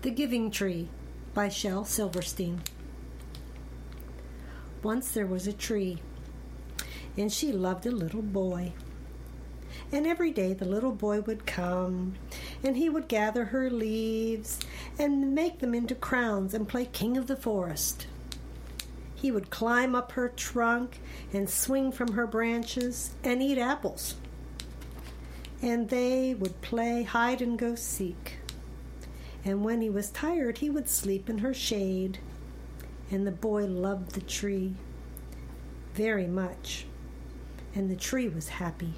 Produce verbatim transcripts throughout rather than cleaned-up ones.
The Giving Tree by Shel Silverstein. Once there was a tree, and she loved a little boy. And every day the little boy would come, and he would gather her leaves and make them into crowns and play king of the forest. He would climb up her trunk and swing from her branches and eat apples. And they would play hide and go seek. And when he was tired, he would sleep in her shade. And the boy loved the tree very much, and the tree was happy.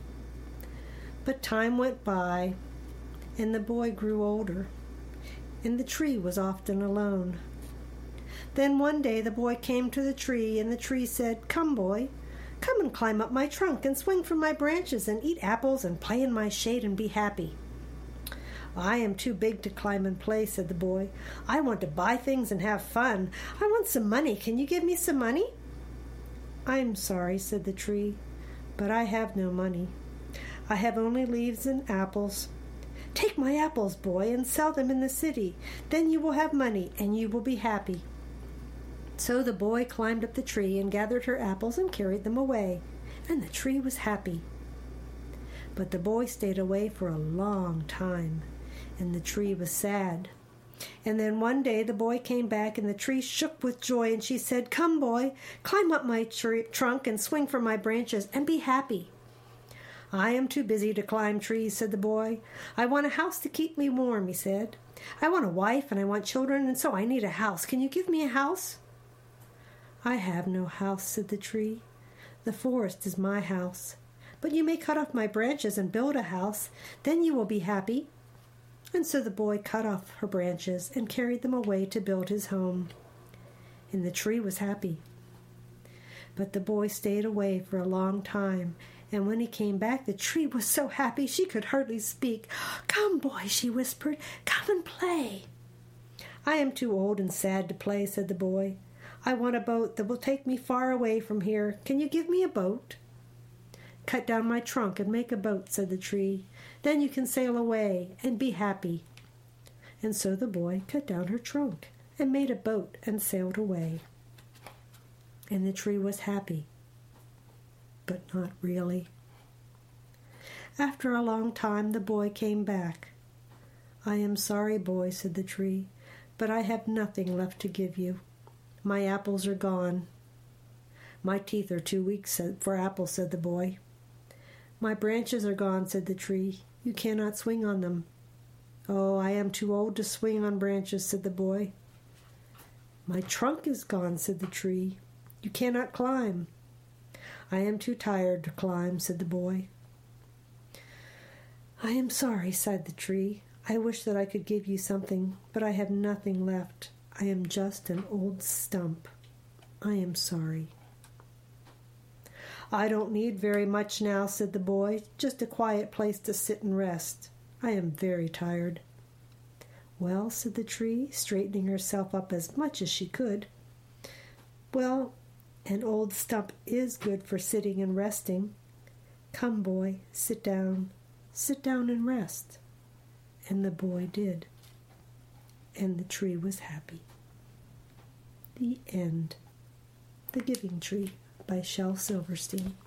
But time went by, and the boy grew older, and the tree was often alone. Then one day the boy came to the tree, and the tree said, "Come, boy, come and climb up my trunk and swing from my branches and eat apples and play in my shade and be happy." "I am too big to climb and play," said the boy. "I want to buy things and have fun. I want some money. Can you give me some money?" "I'm sorry," said the tree, "but I have no money. I have only leaves and apples." "Take my apples, boy, and sell them in the city. Then you will have money, and you will be happy." So the boy climbed up the tree and gathered her apples and carried them away, and the tree was happy. But the boy stayed away for a long time, and the tree was sad. And then one day the boy came back, and the tree shook with joy, and she said, "Come, boy, climb up my tr- trunk and swing from my branches and be happy." "I am too busy to climb trees," said the boy. "I want a house to keep me warm," he said. "I want a wife and I want children, and so I need a house. Can you give me a house?" "I have no house," said the tree. "The forest is my house. But you may cut off my branches and build a house. Then you will be happy." And so the boy cut off her branches and carried them away to build his home. And the tree was happy. But the boy stayed away for a long time, and when he came back, the tree was so happy she could hardly speak. "Come, boy," she whispered, "come and play." "I am too old and sad to play," said the boy. "I want a boat that will take me far away from here. Can you give me a boat?" "Cut down my trunk and make a boat," said the tree. "Then you can sail away and be happy." And so the boy cut down her trunk and made a boat and sailed away. And the tree was happy, but not really. After a long time, the boy came back. "I am sorry, boy," said the tree, "but I have nothing left to give you. My apples are gone." "My teeth are too weak for apples," said the boy. "My branches are gone," said the tree. "You cannot swing on them." "Oh, I am too old to swing on branches," said the boy. "My trunk is gone," said the tree. "You cannot climb." "I am too tired to climb," said the boy. "I am sorry," sighed the tree. "I wish that I could give you something, but I have nothing left. I am just an old stump. I am sorry." "I don't need very much now," said the boy. "Just a quiet place to sit and rest. I am very tired." "Well," said the tree, straightening herself up as much as she could. "Well, an old stump is good for sitting and resting. Come, boy, sit down. Sit down and rest." And the boy did. And the tree was happy. The end. The Giving Tree by Shel Silverstein.